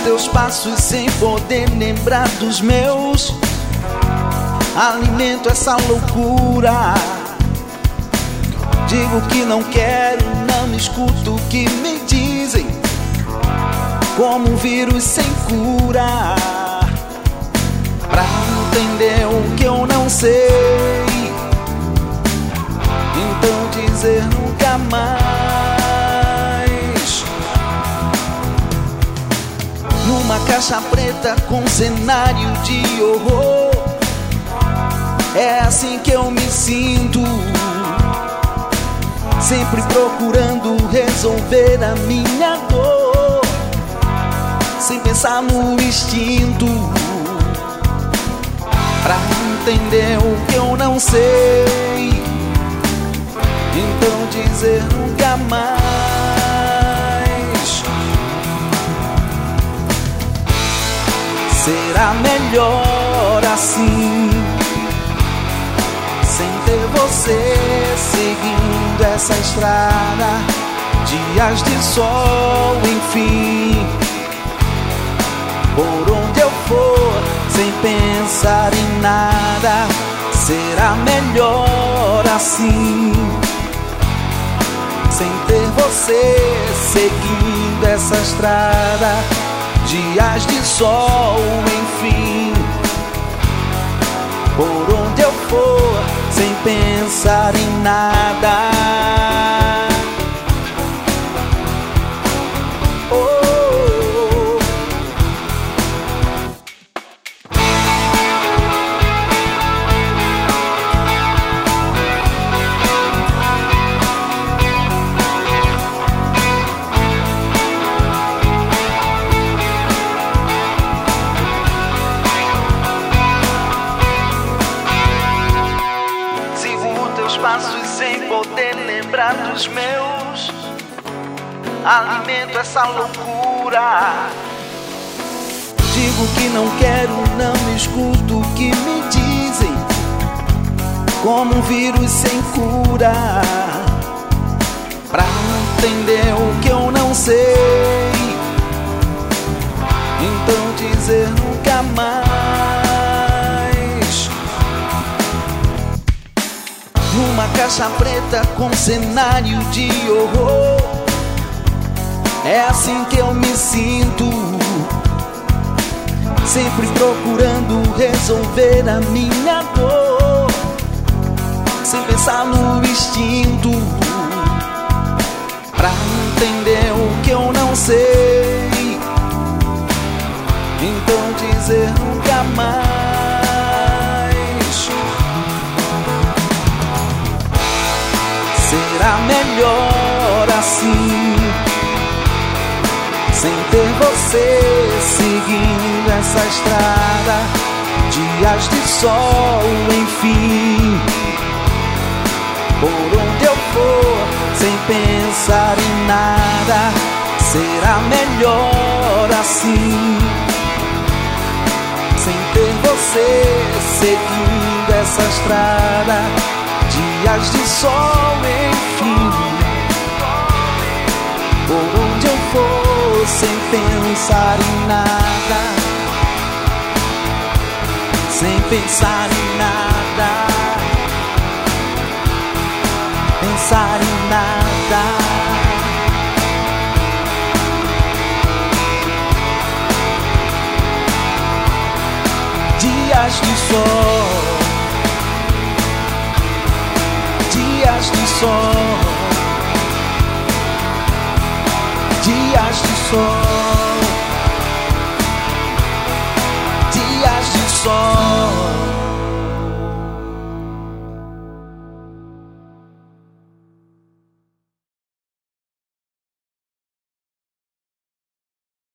teus passos sem poder lembrar dos meus. Alimento essa loucura. Digo que não quero, não escuto o que me dizem. Como um vírus sem cura. Pra entender o que eu não sei, então dizer nunca mais. Numa caixa preta com cenário de horror, é assim que eu me sinto, sempre procurando resolver a minha dor, sem pensar no instinto. Pra entender o que eu não sei, então dizer nunca mais. Será melhor assim, sem ter você seguindo essa estrada. Dias de sol, enfim, por onde eu for, sem pensar em nada. Será melhor assim, sem ter você seguindo essa estrada. Dias de sol, enfim, por onde eu for, sem pensar em nada. Passos sem poder lembrar dos meus. Alimento essa loucura. Digo que não quero, não escuto o que me dizem. Como um vírus sem cura. Pra entender o que eu não sei, então dizer nunca mais. Numa caixa preta com cenário de horror, é assim que eu me sinto, sempre procurando resolver a minha dor, sem pensar no instinto. Pra entender o que eu não sei, então dizer nunca mais. Será melhor assim, sem ter você seguindo essa estrada. Dias de sol, enfim, por onde eu for, sem pensar em nada. Será melhor assim, sem ter você seguindo essa estrada. Dias de sol, enfim, por onde eu for, sem pensar em nada. Sem pensar em nada. Pensar em nada. Dias de sol.